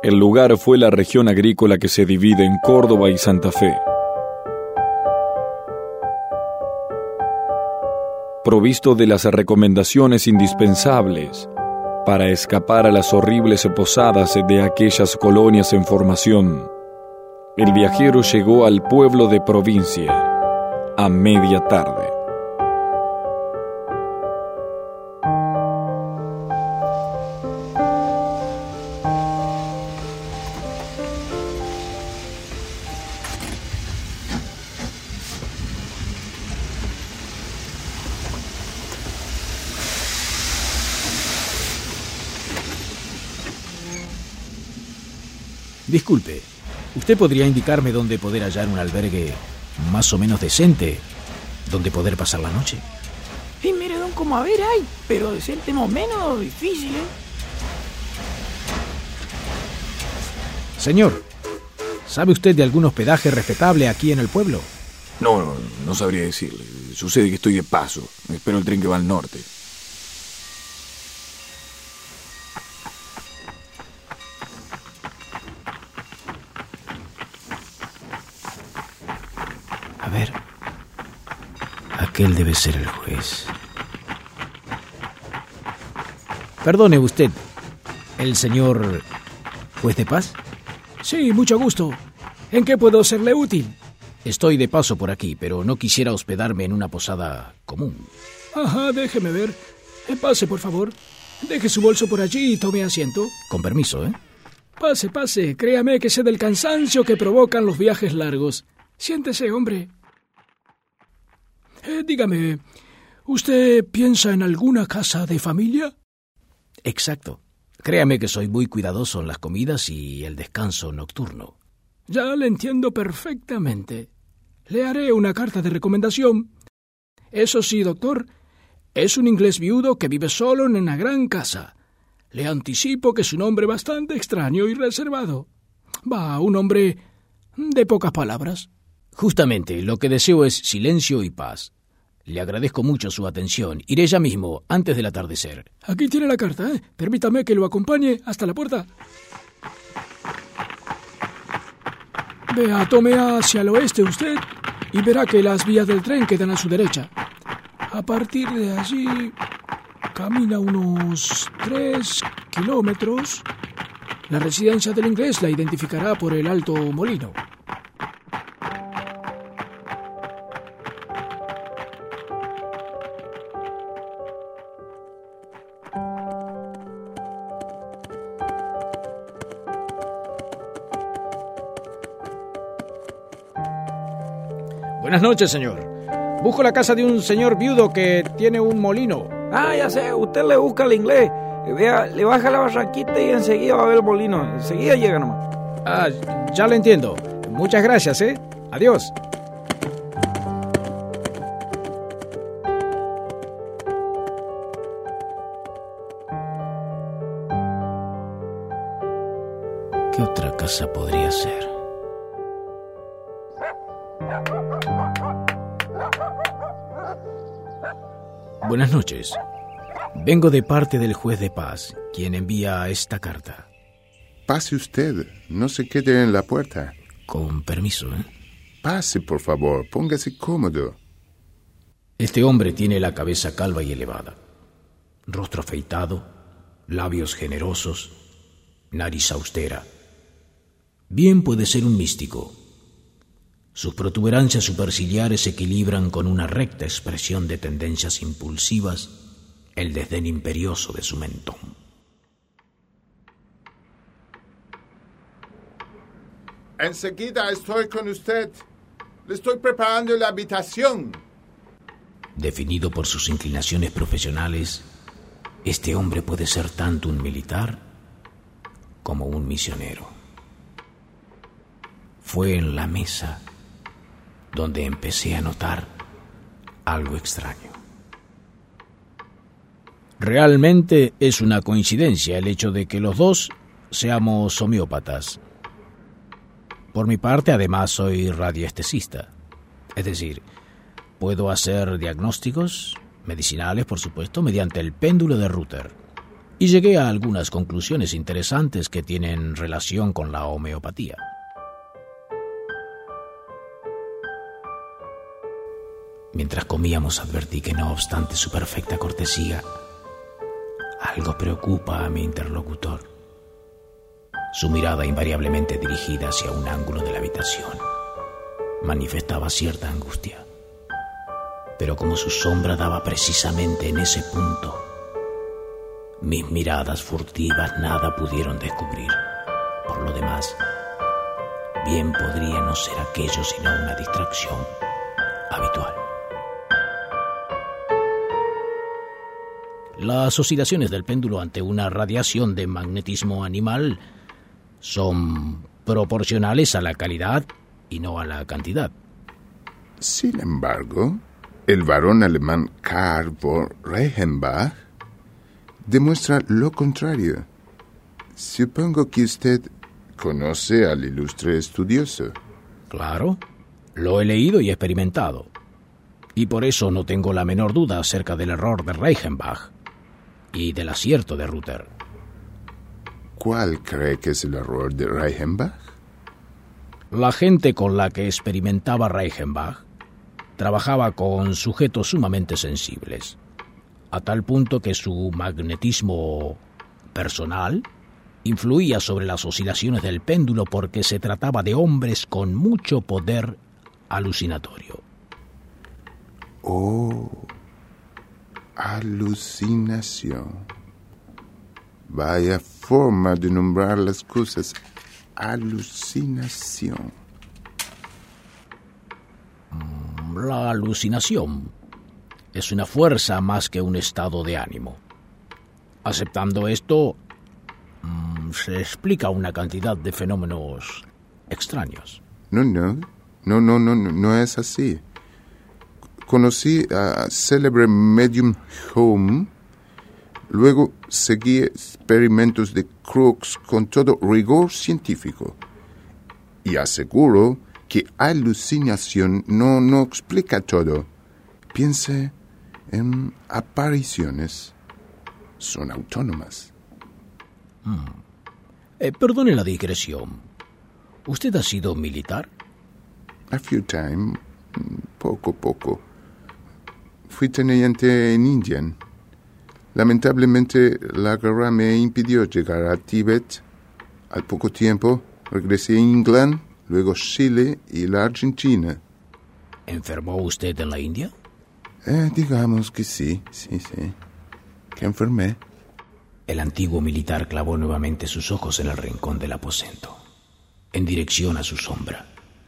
El lugar fue la región agrícola que se divide en Córdoba y Santa Fe. Provisto de las recomendaciones indispensables para escapar a las horribles posadas de aquellas colonias en formación, el viajero llegó al pueblo de provincia a media tarde. Disculpe, ¿usted podría indicarme dónde poder hallar un albergue más o menos decente, donde poder pasar la noche? Sí, mire, don, como a ver hay, pero decente más o menos difícil, ¿eh? Señor, ¿sabe usted de algún hospedaje respetable aquí en el pueblo? No sabría decirle. Sucede que estoy de paso. Espero el tren que va al norte. A ver, aquel debe ser el juez. Perdone usted, ¿el señor juez de paz? Sí, mucho gusto. ¿En qué puedo serle útil? Estoy de paso por aquí, pero no quisiera hospedarme en una posada común. Ajá, déjeme ver. Pase, por favor. Deje su bolso por allí y tome asiento. Con permiso, ¿eh? Pase. Créame que sé del cansancio que provocan los viajes largos. Siéntese, hombre. Dígame, ¿usted piensa en alguna casa de familia? Exacto. Créame que soy muy cuidadoso en las comidas y el descanso nocturno. Ya le entiendo perfectamente. Le haré una carta de recomendación. Eso sí, doctor, es un inglés viudo que vive solo en una gran casa. Le anticipo que es un hombre bastante extraño y reservado. Un hombre de pocas palabras. Justamente, lo que deseo es silencio y paz. Le agradezco mucho su atención. Iré ya mismo, antes del atardecer. Aquí tiene la carta, ¿eh? Permítame que lo acompañe hasta la puerta. Vea, tome hacia el oeste usted y verá que las vías del tren quedan a su derecha. A partir de allí, camina unos 3 kilómetros. La residencia del inglés la identificará por el alto molino. Buenas noches, señor. Busco la casa de un señor viudo que tiene un molino. Ya sé, usted le busca al inglés. Vea, le baja la barranquita y enseguida va a ver el molino. Enseguida llega nomás. Ya lo entiendo. Muchas gracias, ¿eh? Adiós. ¿Qué otra casa podría ser? Buenas noches. Vengo de parte del juez de paz, quien envía esta carta. Pase usted, no se quede en la puerta. Con permiso, ¿eh? Pase, por favor, póngase cómodo. Este hombre tiene la cabeza calva y elevada, rostro afeitado, labios generosos, nariz austera. Bien puede ser un místico. Sus protuberancias superciliares se equilibran con una recta expresión de tendencias impulsivas, el desdén imperioso de su mentón. Enseguida estoy con usted. Le estoy preparando la habitación. Definido por sus inclinaciones profesionales, este hombre puede ser tanto un militar como un misionero. Fue en la mesa donde empecé a notar algo extraño. Realmente es una coincidencia el hecho de que los dos seamos homeópatas. Por mi parte, además, soy radioestesista. Es decir, puedo hacer diagnósticos medicinales, por supuesto, mediante el péndulo de Rutter. y llegué a algunas conclusiones interesantes que tienen relación con la homeopatía. Mientras comíamos advertí que, no obstante su perfecta cortesía, algo preocupa a mi interlocutor. Su mirada, invariablemente dirigida hacia un ángulo de la habitación, manifestaba cierta angustia. Pero como su sombra daba precisamente en ese punto, mis miradas furtivas nada pudieron descubrir. Por lo demás, bien podría no ser aquello sino una distracción habitual. Las oscilaciones del péndulo ante una radiación de magnetismo animal son proporcionales a la calidad y no a la cantidad. Sin embargo, el varón alemán Karl von Reichenbach demuestra lo contrario. Supongo que usted conoce al ilustre estudioso. Claro, lo he leído y experimentado. Y por eso no tengo la menor duda acerca del error de Reichenbach y del acierto de Ruther. ¿Cuál cree que es el error de Reichenbach? La gente con la que experimentaba Reichenbach trabajaba con sujetos sumamente sensibles, a tal punto que su magnetismo personal influía sobre las oscilaciones del péndulo porque se trataba de hombres con mucho poder alucinatorio. Oh, alucinación. Vaya forma de nombrar las cosas. Alucinación. La alucinación es una fuerza más que un estado de ánimo. Aceptando esto, se explica una cantidad de fenómenos extraños. No es así. Conocí a célebre medium Hume, luego seguí experimentos de Crookes con todo rigor científico y aseguro que alucinación no explica todo. Piense en apariciones. Son autónomas. Perdone la digresión. ¿Usted ha sido militar? A few time, poco. Fui teniente en Indian. Lamentablemente, la guerra me impidió llegar a Tíbet. Al poco tiempo, regresé a England, luego Chile y la Argentina. ¿Enfermó usted en la India? Digamos que sí. Que enfermé. El antiguo militar clavó nuevamente sus ojos en el rincón del aposento, en dirección a su sombra.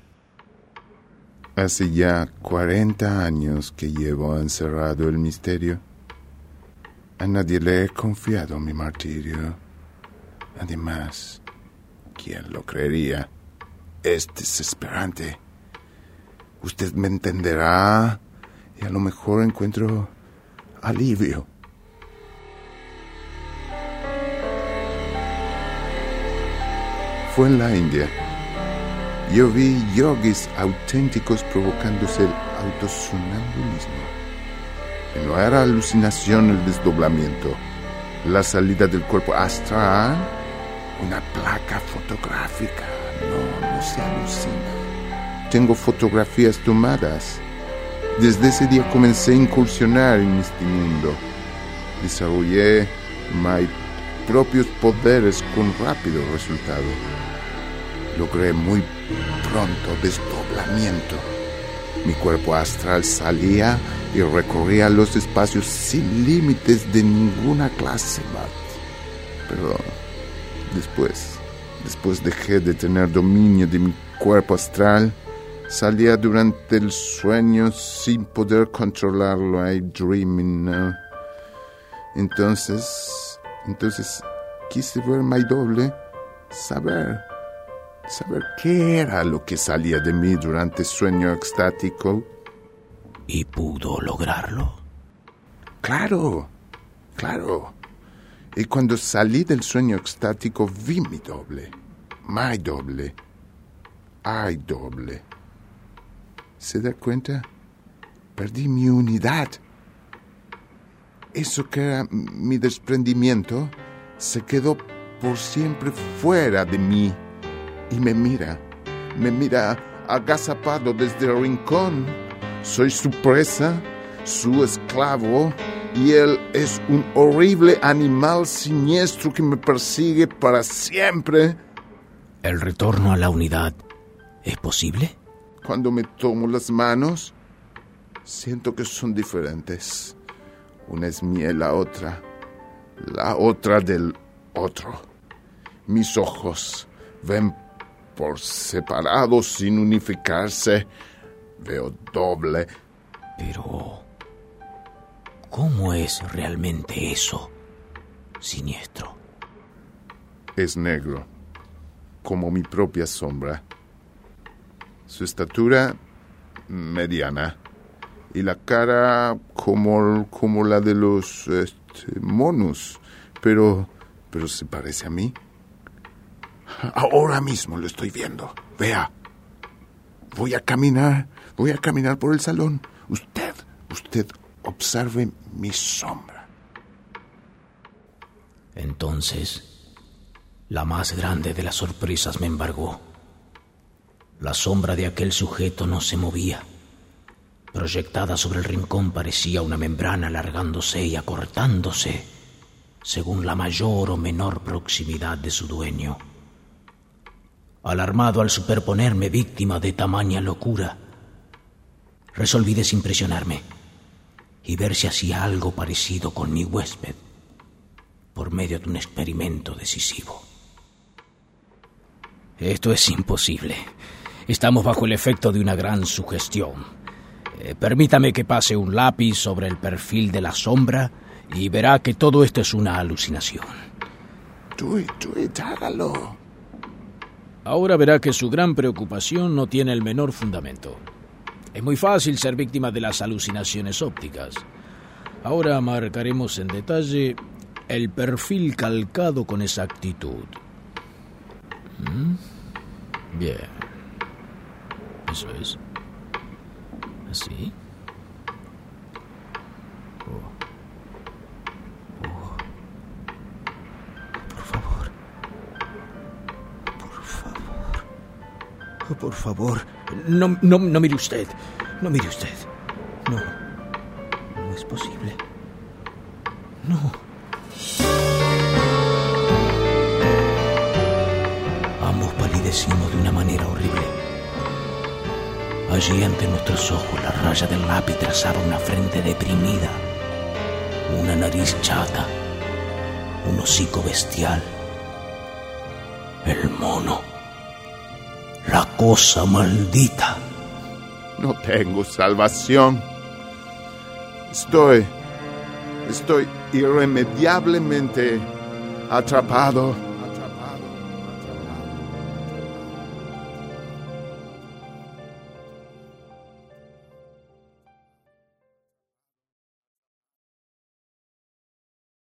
Hace ya 40 años que llevo encerrado el misterio. A nadie le he confiado mi martirio. Además, ¿quién lo creería? Es desesperante. Usted me entenderá y a lo mejor encuentro alivio. Fue en la India. Yo vi yogis auténticos provocándose el autosonambulismo. Y no era alucinación el desdoblamiento, la salida del cuerpo astral, una placa fotográfica. No se alucina. Tengo fotografías tomadas. Desde ese día comencé a incursionar en este mundo. Desarrollé mis propios poderes con rápido resultado. Logré muy pronto desdoblamiento. Mi cuerpo astral salía y recorría los espacios sin límites de ninguna clase, Pero después dejé de tener dominio de mi cuerpo astral. Salía durante el sueño sin poder controlarlo. I dreaming, ¿no? Entonces quise ver mi doble, saber qué era lo que salía de mí durante el sueño extático. ¿Y pudo lograrlo? Claro. Y cuando salí del sueño extático vi mi doble, my doble, I doble. ¿Se da cuenta? Perdí mi unidad. eso que era mi desprendimiento se quedó por siempre fuera de mí y me mira agazapado desde el rincón. Soy su presa, su esclavo, y él es un horrible animal siniestro que me persigue para siempre. ¿El retorno a la unidad es posible? Cuando me tomo las manos, siento que son diferentes. Una es mía y la otra del otro. Mis ojos ven por separado sin unificarse. Veo doble. Pero, ¿cómo es realmente eso, siniestro? Es negro, como mi propia sombra. Su estatura mediana y la cara como la de los monos, pero se parece a mí. Ahora mismo lo estoy viendo. Vea. Voy a caminar por el salón. Usted observe mi sombra. Entonces, la más grande de las sorpresas me embargó. La sombra de aquel sujeto no se movía. Proyectada sobre el rincón parecía una membrana alargándose y acortándose según la mayor o menor proximidad de su dueño. Alarmado al superponerme víctima de tamaña locura, resolví desimpresionarme y ver si hacía algo parecido con mi huésped por medio de un experimento decisivo. Esto es imposible. Estamos bajo el efecto de una gran sugestión. Permítame que pase un lápiz sobre el perfil de la sombra y verá que todo esto es una alucinación. Hágalo. Ahora verá que su gran preocupación no tiene el menor fundamento. Es muy fácil ser víctima de las alucinaciones ópticas. Ahora marcaremos en detalle el perfil calcado con exactitud. Bien. Eso es. Así. Por favor. No mire usted. No mire usted. No es posible. No. Ambos palidecimos de una manera horrible. Allí ante nuestros ojos la raya del lápiz trazaba una frente deprimida, una nariz chata, un hocico bestial. El mono. La cosa maldita. No tengo salvación. Estoy irremediablemente atrapado